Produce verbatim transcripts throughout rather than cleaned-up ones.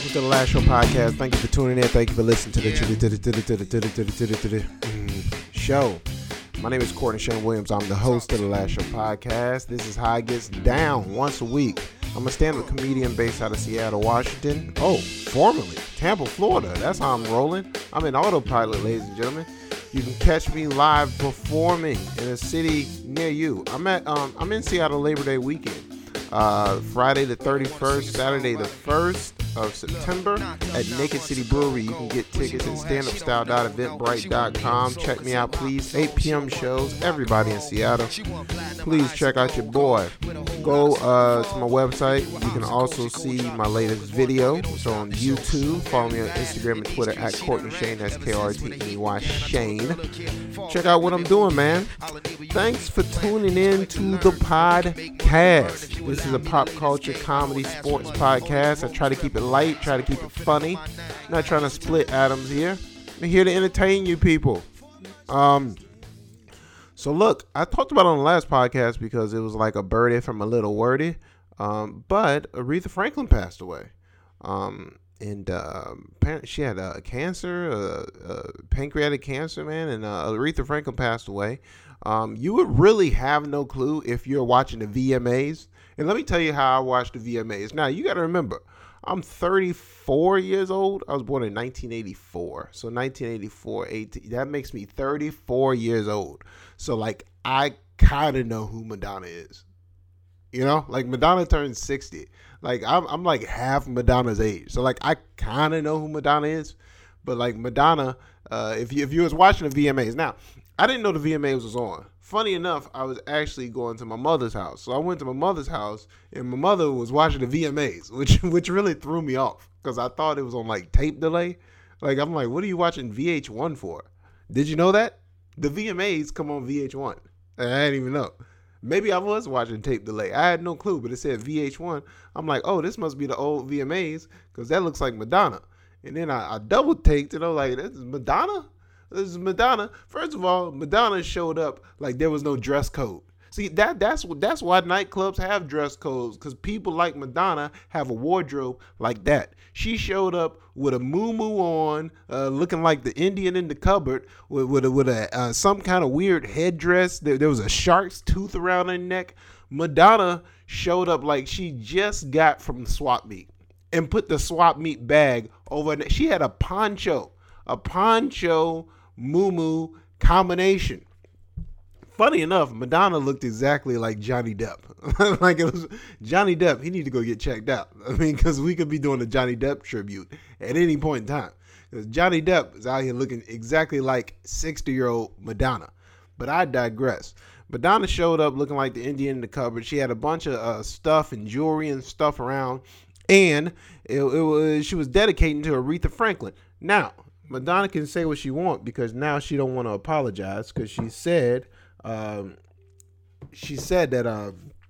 welcome to the Last Show podcast. Thank you for tuning in. Thank you for listening to the, to the, to the, to the, to the, to the, to the, to the, to the mm, show. My name is Courtney Shane Williams. I'm the host of the Last Show podcast. This is how it gets down once a week. I'm a stand-up comedian based out of Seattle, Washington. Oh, formerly Tampa, Florida. That's how I'm rolling. I'm in autopilot, ladies and gentlemen. You can catch me live performing in a city near you. I'm at um, I'm in Seattle Labor Day weekend. Uh, Friday the thirty-first, Saturday the first of September at Naked City Brewery. You can get tickets at stand up style dot eventbrite dot com. Check me out, please. eight p.m. shows. Everybody in Seattle, please check out your boy. Go uh, to my website. You can also see my latest video. It's on YouTube. Follow me on Instagram and Twitter at Courtney Shane. That's K R T N E Y Shane. Check out what I'm doing, man. Thanks for tuning in to the podcast. This is a pop culture, comedy, sports podcast. I try to keep it light, try to keep it funny. I'm not trying to split atoms here. I'm here to entertain you people. Um, so look, I talked about it on the last podcast because it was like a birdie from a little wordy. Um, but Aretha Franklin passed away. Um, and uh, she had uh, cancer, uh, uh, pancreatic cancer, man. And uh, Aretha Franklin passed away. Um, you would really have no clue if you're watching the V M As. And let me tell you how I watched the V M As. Now, you got to remember, I'm thirty-four years old. I was born in nineteen eighty-four. So nineteen eighty-four, eighteen, that makes me thirty-four years old. So, like, I kind of know who Madonna is. You know? Like, Madonna turned sixty. Like, I'm, I'm like half Madonna's age. So, like, I kind of know who Madonna is. But, like, Madonna, uh, if you, if you was watching the V M As. Now, I didn't know the V M As was on. Funny enough, I was actually going to my mother's house. So I went to my mother's house, and my mother was watching the V M As, which which really threw me off because I thought it was on, like, tape delay. Like, I'm like, what are you watching V H one for? Did you know that? The V M As come on V H one. I didn't even know. Maybe I was watching tape delay. I had no clue, but it said V H one. I'm like, oh, this must be the old V M As because that looks like Madonna. And then I, I double-taked it. I was like, this is Madonna? This is Madonna. First of all, Madonna showed up like there was no dress code. See, that that's that's why nightclubs have dress codes, because people like Madonna have a wardrobe like that. She showed up with a muumuu on, uh, looking like the Indian in the cupboard, with with a, with a uh, some kind of weird headdress. There, there was a shark's tooth around her neck. Madonna showed up like she just got from the swap meet and put the swap meet bag over her neck. She had a poncho, a poncho. Muumuu combination. Funny enough, Madonna looked exactly like Johnny Depp. Like, it was Johnny Depp. He need to go get checked out. I mean, because we could be doing a Johnny Depp tribute at any point in time. Because Johnny Depp is out here looking exactly like sixty-year-old Madonna. But I digress. Madonna showed up looking like the Indian in the cupboard. She had a bunch of uh, stuff and jewelry and stuff around, and it, it was she was dedicating to Aretha Franklin. Now, Madonna can say what she wants because now she don't want to apologize because she said um, she said that uh,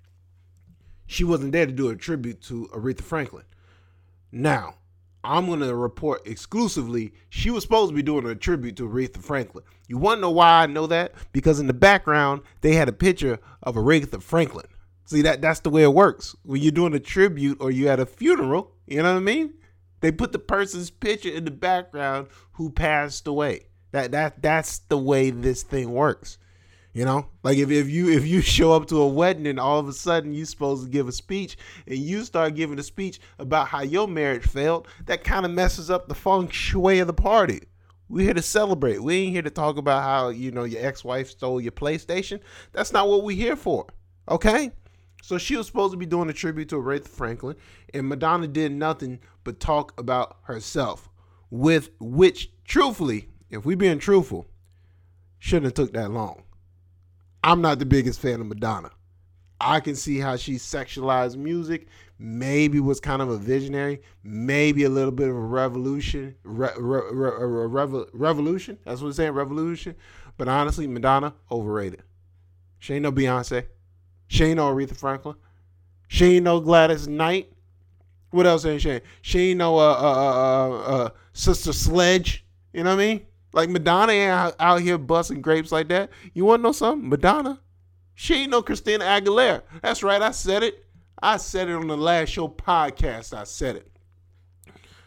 she wasn't there to do a tribute to Aretha Franklin. Now, I'm going to report exclusively she was supposed to be doing a tribute to Aretha Franklin. You want to know why I know that? Because in the background, they had a picture of Aretha Franklin. See, that that's the way it works. When you're doing a tribute or you at a funeral, you know what I mean? They put the person's picture in the background who passed away. That that that's the way this thing works. You know, like if, if you if you show up to a wedding and all of a sudden you're supposed to give a speech and you start giving a speech about how your marriage failed, that kind of messes up the feng shui of the party. We're here to celebrate. We ain't here to talk about how, you know, your ex-wife stole your PlayStation. That's not what we're here for. Okay? So she was supposed to be doing a tribute to Aretha Franklin, and Madonna did nothing but talk about herself, with which, truthfully, if we being truthful, shouldn't have took that long. I'm not the biggest fan of Madonna. I can see how she sexualized music, maybe was kind of a visionary, maybe a little bit of a revolution, re, re, re, re, revolution, that's what I'm saying, revolution. But honestly, Madonna, overrated. She ain't no Beyonce. She ain't no Aretha Franklin. She ain't no Gladys Knight. What else ain't she? She ain't no uh, uh, uh, uh, Sister Sledge. You know what I mean? Like, Madonna ain't out, out here busting grapes like that. You want to know something? Madonna, she ain't no Christina Aguilera. That's right. I said it. I said it on the Last Show podcast. I said it.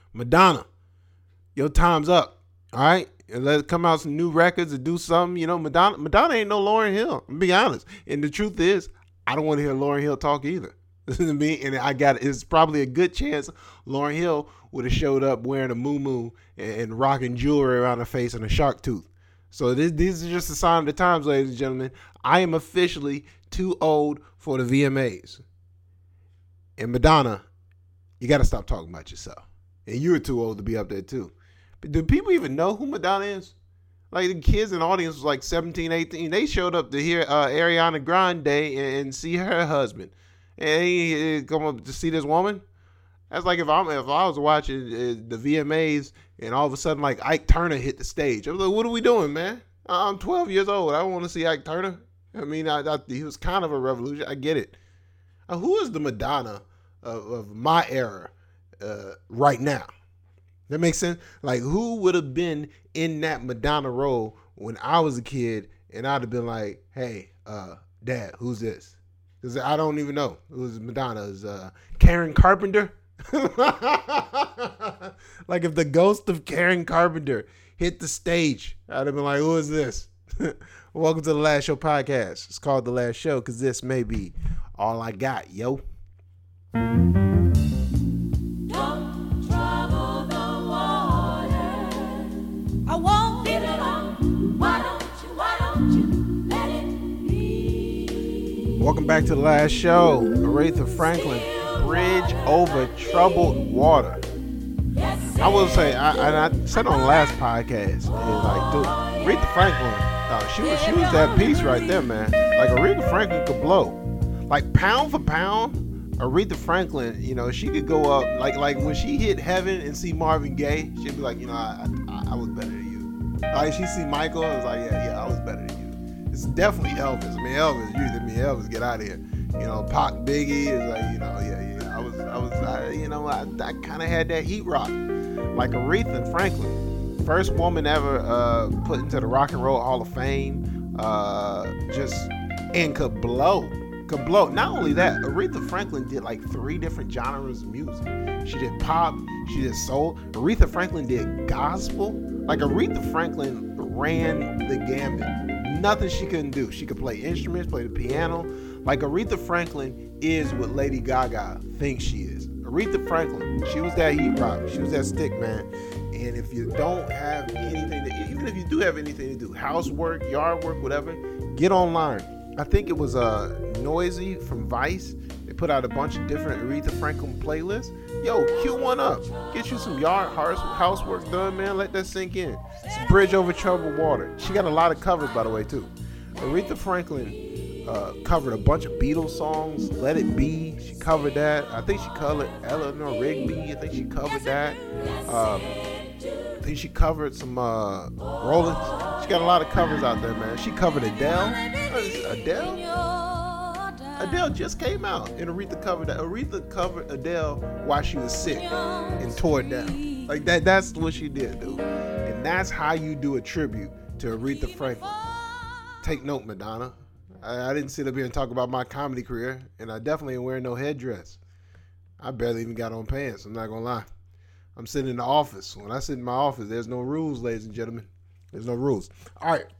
Madonna, your time's up. All right, and let it come out some new records and do something. You know, Madonna, Madonna ain't no Lauryn Hill. I'm be honest. And the truth is, I don't want to hear Lauryn Hill talk either. Listen to me, and I got it's probably a good chance Lauryn Hill would have showed up wearing a muumuu and, and rocking jewelry around her face and a shark tooth. So this, these are just a sign of the times, ladies and gentlemen. I am officially too old for the V M As. And Madonna, you got to stop talking about yourself. And you're too old to be up there too. But do people even know who Madonna is? Like the kids in the audience was like seventeen, eighteen. They showed up to hear uh, Ariana Grande and, and see her husband. And he, he come up to see this woman. That's like if I'm if I was watching uh, the V M As and all of a sudden like Ike Turner hit the stage. I was like, what are we doing, man? I'm twelve years old. I don't want to see Ike Turner. I mean, I, I, he was kind of a revolution. I get it. Uh, who is the Madonna of, of my era uh, right now? That makes sense? Like, who would have been in that Madonna role when I was a kid and I'd have been like, hey, uh, Dad, who's this? Because I don't even know. It was Madonna. It was uh, Karen Carpenter. Like if the ghost of Karen Carpenter hit the stage, I'd have been like, who is this? Welcome to the Last Show podcast. It's called The Last Show because this may be all I got, yo. Don't trouble the water. I won't give it up. Why don't you, why don't you let it be? Welcome back to The Last Show. Aretha Franklin, Bridge Over Troubled Water. I will say, I, and I said on the last podcast, is like, dude, Aretha Franklin, uh, she was she was that piece right there, man. Like Aretha Franklin could blow, like pound for pound. Aretha Franklin, you know, she could go up like like when she hit Heaven and see Marvin Gaye, she'd be like, you know, I I, I was better than you. Like she see Michael, I was like, yeah yeah, I was better than you. It's definitely Elvis. I mean, Elvis, you than me, Elvis, get out of here. You know, Pac, Biggie is like, you know, yeah yeah. I was I was I, you know, I, I kind of had that heat rock. Like Aretha Franklin, first woman ever uh, put into the Rock and Roll Hall of Fame, uh, just and could blow, could blow. Not only that, Aretha Franklin did like three different genres of music. She did pop, she did soul. Aretha Franklin did gospel. Like Aretha Franklin ran the gambit. Nothing she couldn't do. She could play instruments, play the piano. Like Aretha Franklin is what Lady Gaga thinks she is. Aretha Franklin, she was that heat rock. She was that stick, man. And if you don't have anything to, even if you do have anything to do, housework, yard work, whatever, get online. I think it was uh, Noisy from Vice. They put out a bunch of different Aretha Franklin playlists. Yo, cue one up. Get you some yard housework done, man. Let that sink in. It's Bridge Over Troubled Water. She got a lot of covers, by the way, too. Aretha Franklin Uh, covered a bunch of Beatles songs. Let It Be, she covered that. I think she covered Eleanor Rigby. I think she covered that. Um, I think she covered some uh, Rolling. She got a lot of covers out there, man. She covered Adele. Adele? Adele just came out, and Aretha covered that. Aretha covered Adele while she was sick and tore it down. Like that. That's what she did, dude. And that's how you do a tribute to Aretha Franklin. Take note, Madonna. I, I didn't sit up here and talk about my comedy career, and I definitely ain't wearing no headdress. I barely even got on pants, I'm not going to lie. I'm sitting in the office. When I sit in my office, there's no rules, ladies and gentlemen. There's no rules. All right.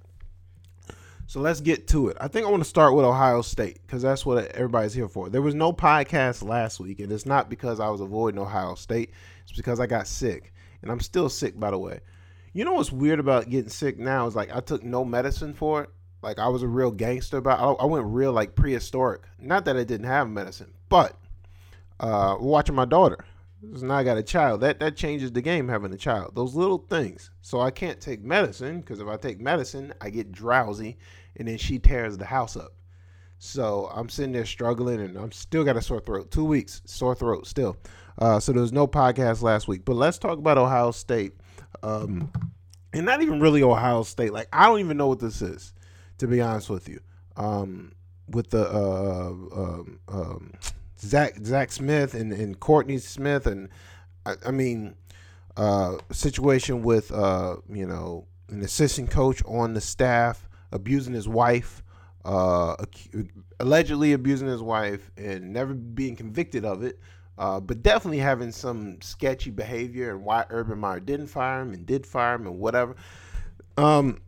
So let's get to it. I think I want to start with Ohio State because that's what everybody's here for. There was no podcast last week, and it's not because I was avoiding Ohio State. It's because I got sick, and I'm still sick, by the way. You know what's weird about getting sick now is like I took no medicine for it. Like, I was a real gangster about it. I went real, like, prehistoric. Not that I didn't have medicine, but uh, watching my daughter. So now I got a child. That that changes the game, having a child. Those little things. So I can't take medicine, because if I take medicine, I get drowsy, and then she tears the house up. So I'm sitting there struggling, and I'm still got a sore throat. Two weeks, sore throat still. Uh, so there was no podcast last week. But let's talk about Ohio State. Um, and not even really Ohio State. Like, I don't even know what this is, to be honest with you, um, with the uh, um, um, Zach Zach Smith and, and Courtney Smith, and I, I mean, uh, situation with uh, you know, an assistant coach on the staff abusing his wife, uh, allegedly abusing his wife, and never being convicted of it. Uh, but definitely having some sketchy behavior and why Urban Meyer didn't fire him and did fire him and whatever. Um,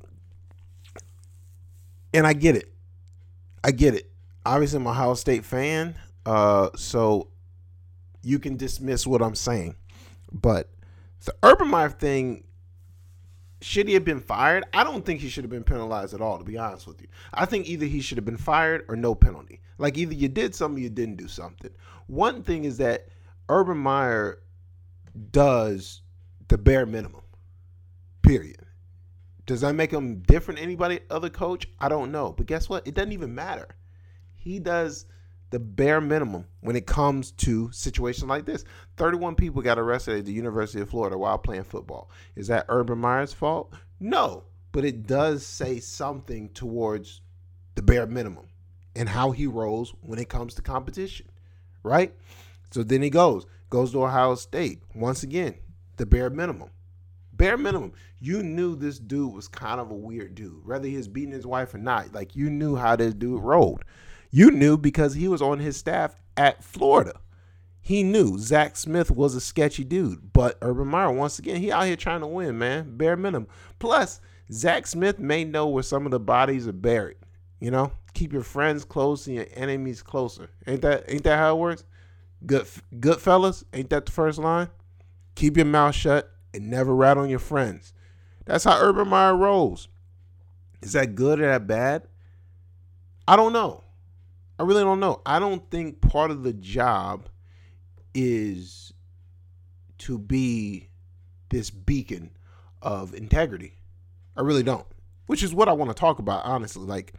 and I get it. I get it. Obviously, I'm a Ohio State fan, uh, so you can dismiss what I'm saying. But the Urban Meyer thing, should he have been fired? I don't think he should have been penalized at all, to be honest with you. I think either he should have been fired or no penalty. Like, either you did something or you didn't do something. One thing is that Urban Meyer does the bare minimum, period. Does that make him different than anybody other coach? I don't know. But guess what? It doesn't even matter. He does the bare minimum when it comes to situations like this. thirty-one people got arrested at the University of Florida while playing football. Is that Urban Meyer's fault? No. But it does say something towards the bare minimum and how he rolls when it comes to competition, right? So then he goes, goes to Ohio State. Once again, the bare minimum. Bare minimum. You knew this dude was kind of a weird dude, whether he was beating his wife or not. Like, you knew how this dude rolled. You knew because he was on his staff at Florida. He knew Zach Smith was a sketchy dude. But Urban Meyer, once again, he out here trying to win, man. Bare minimum. Plus, Zach Smith may know where some of the bodies are buried. You know? Keep your friends close and your enemies closer. Ain't that ain't that how it works? Good, good fellas, ain't that the first line? Keep your mouth shut and never rat on your friends. That's how Urban Meyer rolls. Is that good or that bad? I don't know. I really don't know. I don't think part of the job is to be this beacon of integrity. I really don't. Which is what I want to talk about, honestly. Like,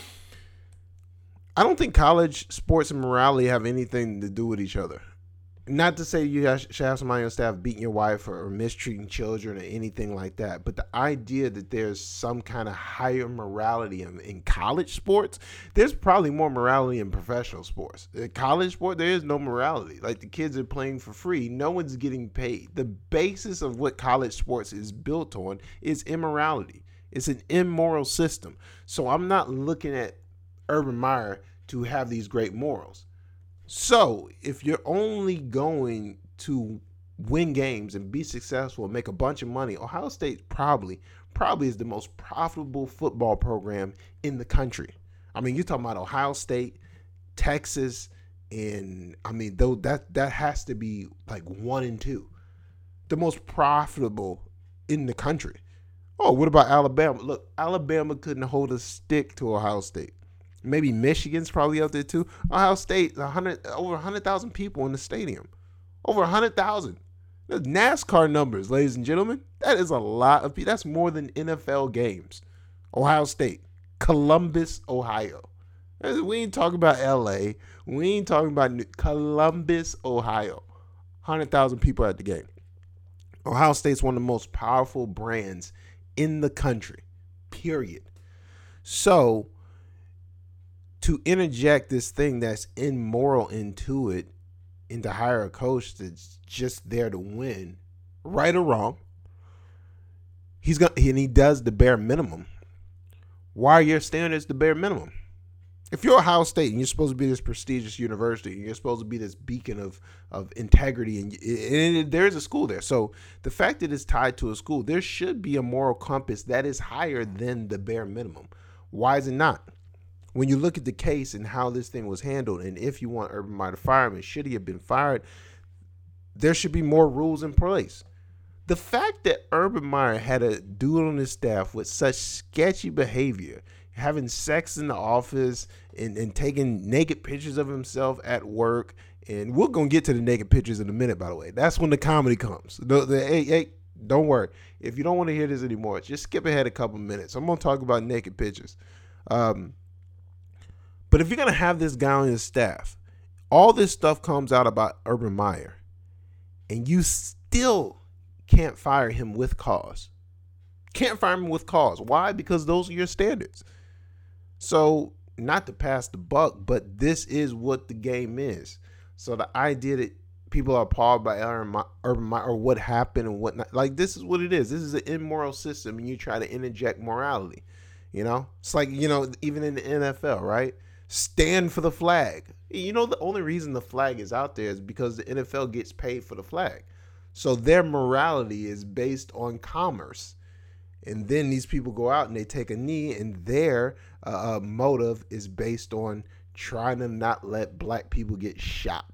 I don't think college sports and morality have anything to do with each other. Not to say you should have somebody on staff beating your wife or mistreating children or anything like that, but the idea that there's some kind of higher morality in, in college sports, there's probably more morality in professional sports. In college sport, there is no morality. Like, the kids are playing for free. No one's getting paid. The basis of what college sports is built on is immorality. It's an immoral system. So I'm not looking at Urban Meyer to have these great morals. So if you're only going to win games and be successful and make a bunch of money, Ohio State probably, probably is the most profitable football program in the country. I mean, you're talking about Ohio State, Texas, and I mean, though that that has to be like one and two, the most profitable in the country. Oh, what about Alabama? Look, Alabama couldn't hold a stick to Ohio State. Maybe Michigan's probably up there too. Ohio State, one hundred, over one hundred thousand people in the stadium. Over one hundred thousand. That's NASCAR numbers, ladies and gentlemen. That is a lot of people. That's more than N F L games. Ohio State. Columbus, Ohio. We ain't talking about L A. We ain't talking about New- Columbus, Ohio. one hundred thousand people at the game. Ohio State's one of the most powerful brands in the country. Period. So, to interject this thing that's immoral into it and to hire a coach that's just there to win, right or wrong, he's gonna and he does the bare minimum. Why are your standards the bare minimum? If you're Ohio State and you're supposed to be this prestigious university and you're supposed to be this beacon of of integrity, and, and there's a school there, so the fact that it's tied to a school, there should be a moral compass that is higher than the bare minimum. Why is it not? When you look at the case and how this thing was handled, and if you want Urban Meyer to fire him, and should he have been fired, there should be more rules in place. The fact that Urban Meyer had a dude on his staff with such sketchy behavior, having sex in the office and, and taking naked pictures of himself at work, and we're going to get to the naked pictures in a minute, by the way. That's when the comedy comes. The, the, hey, hey, don't worry. If you don't want to hear this anymore, just skip ahead a couple minutes. I'm going to talk about naked pictures. Um... But if you're going to have this guy on your staff, all this stuff comes out about Urban Meyer, and you still can't fire him with cause. Can't fire him with cause. Why? Because those are your standards. So, not to pass the buck, but this is what the game is. So the idea that people are appalled by Urban Meyer or what happened and whatnot, like, this is what it is. This is an immoral system, and you try to interject morality. You know? It's like, you know, even in the N F L, right? stand for the flag. You know, the only reason the flag is out there is because the N F L gets paid for the flag. So their morality is based on commerce. And then these people go out and they take a knee, and their uh, motive is based on trying to not let black people get shot.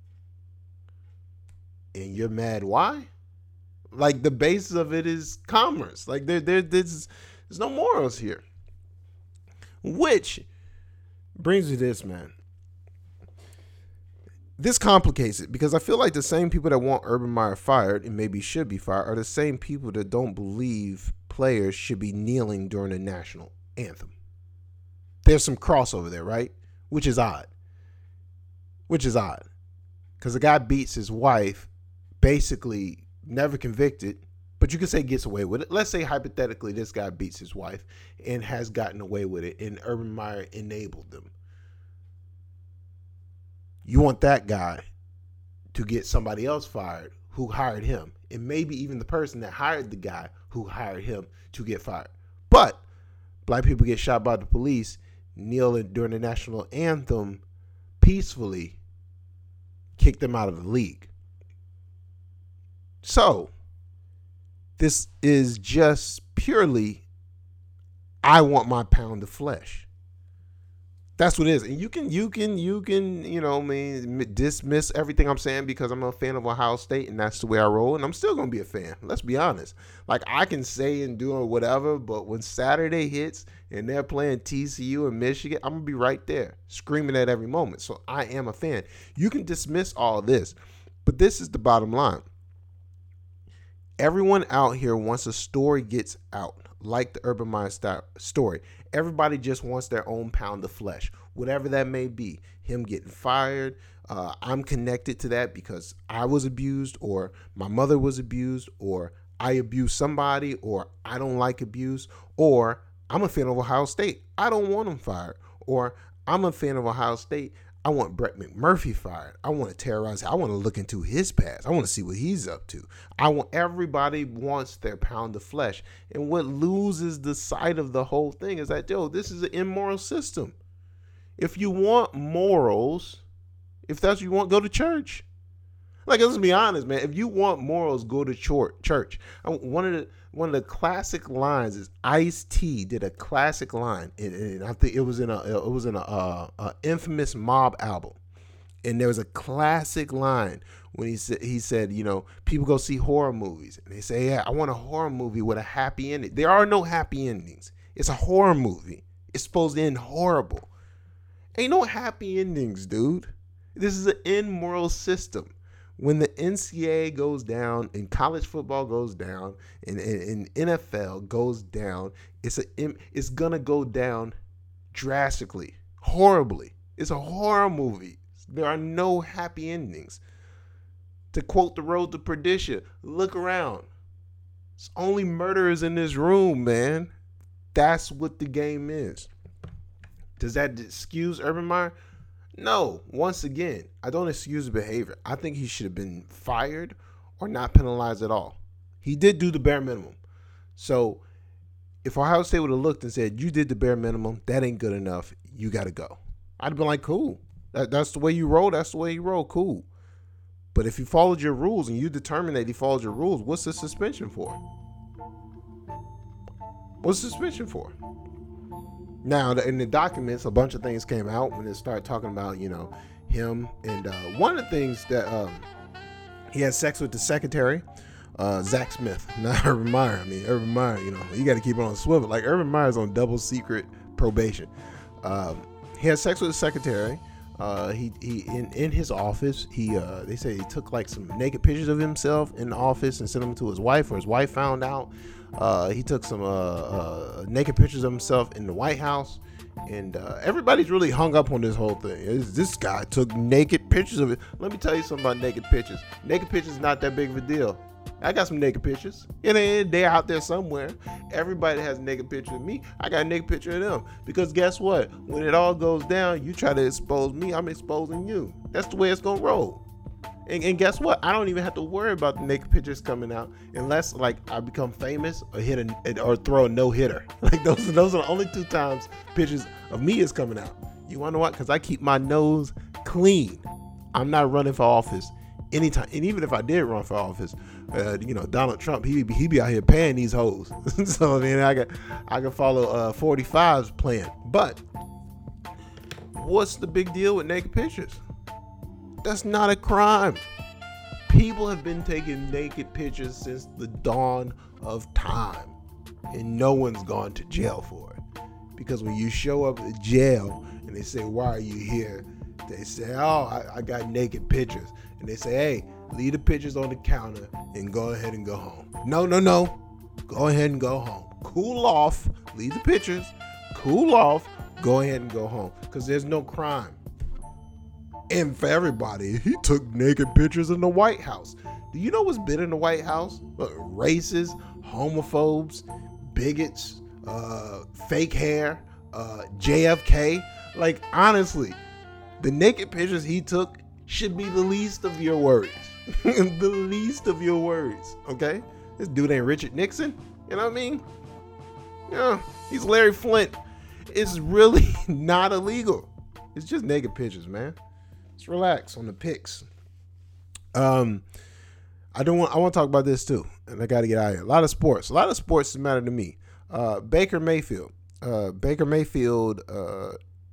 And you're mad why? Like, the basis of it is commerce. Like, there, there, there's, there's no morals here. Which brings me to this, man. This complicates it, because I feel like the same people that want Urban Meyer fired and maybe should be fired are the same people that don't believe players should be kneeling during the national anthem. There's some crossover there, right? Which is odd. Which is odd. Because the guy beats his wife, basically never convicted, but you could say gets away with it. Let's say hypothetically this guy beats his wife and has gotten away with it, and Urban Meyer enabled them. You want that guy to get somebody else fired who hired him, and maybe even the person that hired the guy who hired him to get fired. But black people get shot by the police, kneel during the national anthem peacefully, kick them out of the league. So this is just purely, I want my pound of flesh. That's what it is. And you can, you can, you can, you know, I mean, dismiss everything I'm saying because I'm a fan of Ohio State and that's the way I roll. And I'm still going to be a fan. Let's be honest. Like, I can say and do whatever, but when Saturday hits and they're playing T C U and Michigan, I'm going to be right there screaming at every moment. So I am a fan. You can dismiss all this, but this is the bottom line. Everyone out here, once a story gets out, like the Urban Meyer story, everybody just wants their own pound of flesh, whatever that may be. Him getting fired, uh, I'm connected to that because I was abused, or my mother was abused, or I abused somebody, or I don't like abuse, or I'm a fan of Ohio State, I don't want him fired, or I'm a fan of Ohio State, I want Brett McMurphy fired. I want to terrorize. I want to look into his past. I want to see what he's up to. I want everybody wants their pound of flesh. And what loses the sight of the whole thing is that, yo, this is an immoral system. If you want morals, if that's what you want, go to church. Like, let's be honest, man. If you want morals, go to church. One of the one of the classic lines is Ice-T did a classic line, and, and I think it was in a it was in a, a, a infamous Mob album, and there was a classic line when he said he said, you know, people go see horror movies and they say, yeah, I want a horror movie with a happy ending. There are no happy endings. It's a horror movie. It's supposed to end horrible. Ain't no happy endings, dude. This is an immoral system. When the N C double A goes down and college football goes down and, and, and N F L goes down, it's a it's gonna go down drastically, horribly. It's a horror movie. There are no happy endings. To quote The Road to Perdition, look around. It's only murderers in this room, man. That's what the game is. Does that excuse Urban Meyer? No, once again, I don't excuse the behavior. I think he should have been fired or not penalized at all. He did do the bare minimum. So if Ohio State would have looked and said, you did the bare minimum, that ain't good enough, you got to go, I'd have been like, cool. That, that's the way you roll. That's the way you roll. Cool. But if he followed your rules and you determine that he followed your rules, what's the suspension for? What's the suspension for? Now, in the documents, a bunch of things came out when they started talking about, you know, him. And uh, one of the things that um, he had sex with the secretary, uh, Zach Smith, not Urban Meyer. I mean, Urban Meyer, you know, you got to keep it on swivel. Like, Urban Meyer's on double secret probation. Um, he had sex with the secretary. Uh, he he in, in his office, he uh, they say he took like some naked pictures of himself in the office and sent them to his wife, or his wife found out. Uh, he took some uh, uh, naked pictures of himself in the White House, and uh, everybody's really hung up on this whole thing. It's, this guy took naked pictures of it. Let me tell you something about naked pictures. Naked pictures is not that big of a deal. I got some naked pictures. You know, they're out there somewhere. Everybody has a naked picture of me. I got a naked picture of them. Because guess what? When it all goes down, you try to expose me, I'm exposing you. That's the way it's going to roll. And, and guess what? I don't even have to worry about the naked pictures coming out unless, like, I become famous or hit a, or throw a no-hitter. Like, those, those are the only two times pictures of me is coming out. You want to know what? Because I keep my nose clean. I'm not running for office anytime. And even if I did run for office, uh, you know, Donald Trump, he be, he be out here paying these hoes. So, I mean, I can, I can follow uh, forty-five's plan. But what's the big deal with naked pictures? That's not a crime. People have been taking naked pictures since the dawn of time. And no one's gone to jail for it. Because when you show up at jail and they say, why are you here? They say, oh, I, I got naked pictures. And they say, hey, leave the pictures on the counter and go ahead and go home. No, no, no. Go ahead and go home. Cool off. Leave the pictures. Cool off. Go ahead and go home. Because there's no crime. And for everybody, he took naked pictures in the White House. Do you know what's been in the White House? Uh, racists, homophobes, bigots, uh, fake hair, uh, J F K. Like, honestly, the naked pictures he took should be the least of your worries. The least of your worries, okay? This dude ain't Richard Nixon, you know what I mean? Yeah, he's Larry Flint. It's really not illegal. It's just naked pictures, man. Just relax on the pics. Um, I don't want. I want to talk about this too, and I got to get out of here. A lot of sports. A lot of sports matter to me. Uh, Baker Mayfield. Uh, Baker Mayfield. Uh,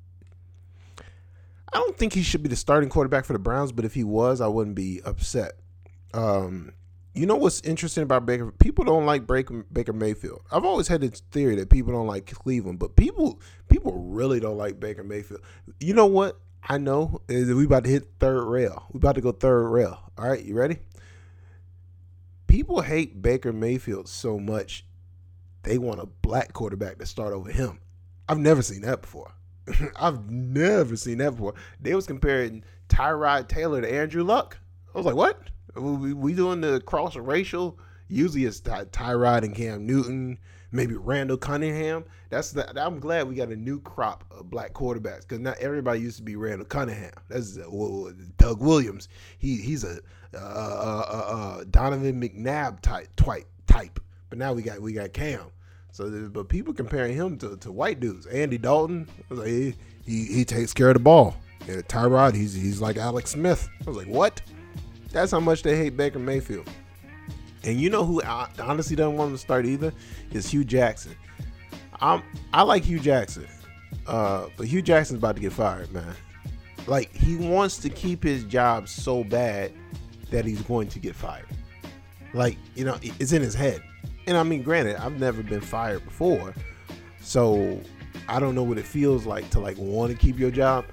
I don't think he should be the starting quarterback for the Browns, but if he was, I wouldn't be upset. Um, you know what's interesting about Baker? People don't like Baker, Baker Mayfield. I've always had this theory that people don't like Cleveland, but people people really don't like Baker Mayfield. You know what? I know is we about to hit third rail. We about to go third rail. All right, you ready? People hate Baker Mayfield so much, they want a black quarterback to start over him. I've never seen that before. I've never seen that before. They was comparing Tyrod Taylor to Andrew Luck. I was like, what? We, we doing the cross racial? Usually it's Ty- Tyrod and Cam Newton, maybe Randall Cunningham. That's the, I'm glad we got a new crop of black quarterbacks because not everybody used to be Randall Cunningham. That's uh, well, Doug Williams. He he's a uh, uh, uh, uh, Donovan McNabb type, type type. But now we got we got Cam. So, but people comparing him to, to white dudes. Andy Dalton, I was like, he, he he takes care of the ball. And Tyrod, he's he's like Alex Smith. I was like, what? That's how much they hate Baker Mayfield. And you know who I honestly doesn't want him to start either? Is Hugh Jackson. I'm, I like Hugh Jackson. Uh, but Hugh Jackson's about to get fired, man. Like, he wants to keep his job so bad that he's going to get fired. Like, you know, it's in his head. And I mean, granted, I've never been fired before. So I don't know what it feels like to like want to keep your job.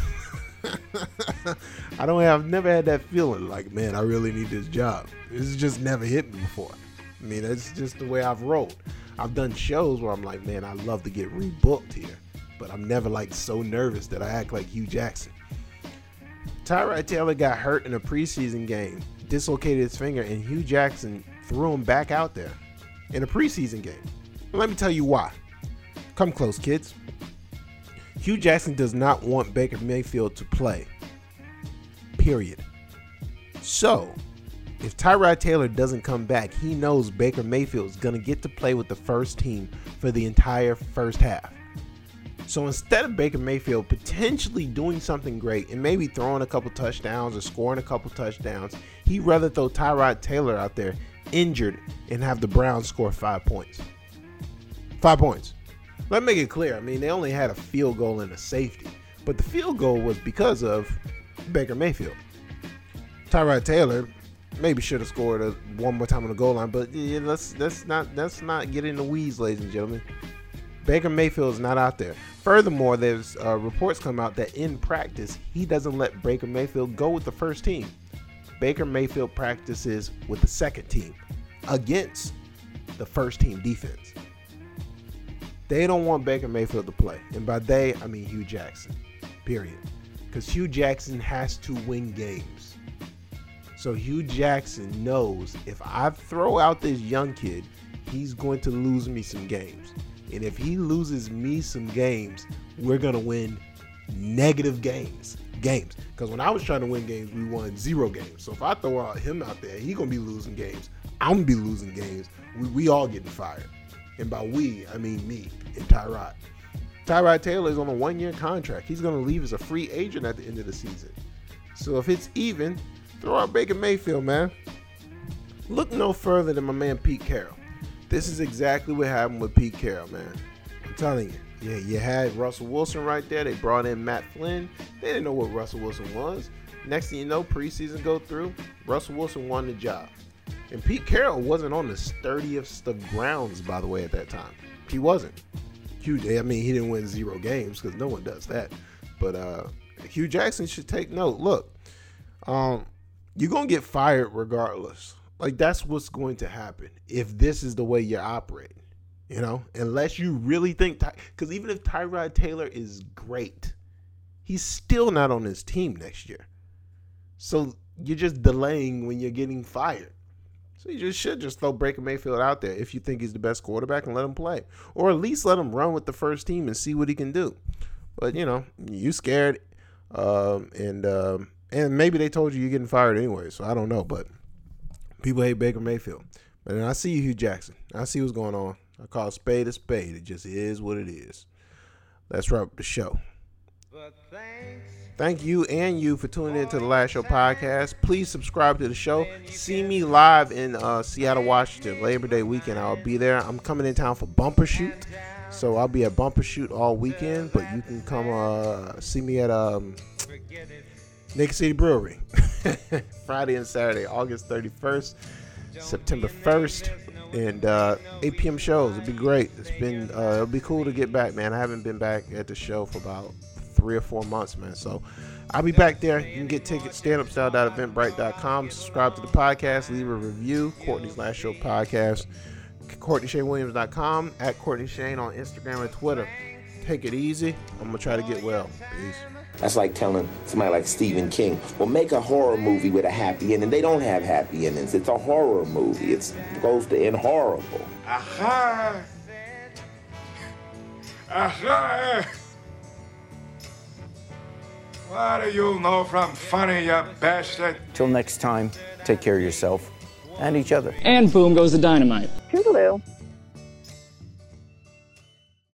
I don't have, never had that feeling like, man, I really need this job. It's just never hit me before. I mean, it's just the way I've rolled. I've done shows where I'm like, man, I love to get rebooked here, but I'm never like so nervous that I act like Hugh Jackson. Tyrod Taylor got hurt in a preseason game, dislocated his finger, and Hugh Jackson threw him back out there in a preseason game. Let me tell you why. Come close, kids. Hugh Jackson does not want Baker Mayfield to play. Period. So, if Tyrod Taylor doesn't come back, he knows Baker Mayfield is going to get to play with the first team for the entire first half. So instead of Baker Mayfield potentially doing something great and maybe throwing a couple touchdowns or scoring a couple touchdowns, he'd rather throw Tyrod Taylor out there injured and have the Browns score five points. Five points. Let me make it clear. I mean, they only had a field goal and a safety, but the field goal was because of Baker Mayfield. Tyrod Taylor maybe should have scored a, one more time on the goal line, but yeah, let's let's not let's not get in the weeds, ladies and gentlemen. Baker Mayfield is not out there. Furthermore, there's uh, reports come out that in practice, he doesn't let Baker Mayfield go with the first team. Baker Mayfield practices with the second team against the first team defense. They don't want Baker Mayfield to play. And by they, I mean Hugh Jackson, period. Because Hugh Jackson has to win games. So Hugh Jackson knows if I throw out this young kid, he's going to lose me some games. And if he loses me some games, we're going to win negative games. Games. Because when I was trying to win games, we won zero games. So if I throw out him out there, he's going to be losing games. I'm going to be losing games. We, we all getting fired. And by we, I mean me and Tyrod. Tyrod Taylor is on a one-year contract. He's going to leave as a free agent at the end of the season. So if it's even, throw out Baker Mayfield, man. Look no further than my man Pete Carroll. This is exactly what happened with Pete Carroll, man. I'm telling you. Yeah, you had Russell Wilson right there. They brought in Matt Flynn. They didn't know what Russell Wilson was. Next thing you know, preseason go through, Russell Wilson won the job. And Pete Carroll wasn't on the sturdiest of grounds, by the way, at that time. He wasn't. Hugh, I mean, he didn't win zero games because no one does that. But uh, Hugh Jackson should take note. Look, um, you're going to get fired regardless. Like, that's what's going to happen if this is the way you're operating. You know, unless you really think, because even if Tyrod Taylor is great, he's still not on his team next year. So you're just delaying when you're getting fired. So you just should just throw Baker Mayfield out there if you think he's the best quarterback and let him play. Or at least let him run with the first team and see what he can do. But, you know, you scared. Um, and um, and maybe they told you you're getting fired anyway. So I don't know. But people hate Baker Mayfield. But then I see you, Hugh Jackson. I see what's going on. I call a spade a spade. It just is what it is. Let's wrap up the show. Thank you and you for tuning in to the Last Show podcast. Please subscribe to the show. See me live in uh, Seattle, Washington, Labor Day weekend. I'll be there. I'm coming in town for Bumper Shoot. So I'll be at Bumper Shoot all weekend. But you can come uh, see me at um, Naked City Brewery. Friday and Saturday, August thirty-first, September first. And uh, eight p.m. shows. It'd be great. It's been uh, it'll be cool to get back, man. I haven't been back at the show for about three or four months, man. So I'll be back there. You can get tickets, stand up style dot eventbrite dot com. Subscribe to the podcast. Leave a review. Courtney's Last Show podcast. Courtney Shane Williams dot com. At Courtney Shane on Instagram and Twitter. Take it easy. I'm going to try to get well. Peace. That's like telling somebody like Stephen King, well, make a horror movie with a happy ending. They don't have happy endings. It's a horror movie. It's supposed to end horrible. Aha! Aha! What do you know from funny, you bastard? Till next time, take care of yourself and each other. And boom goes the dynamite. Toodaloo.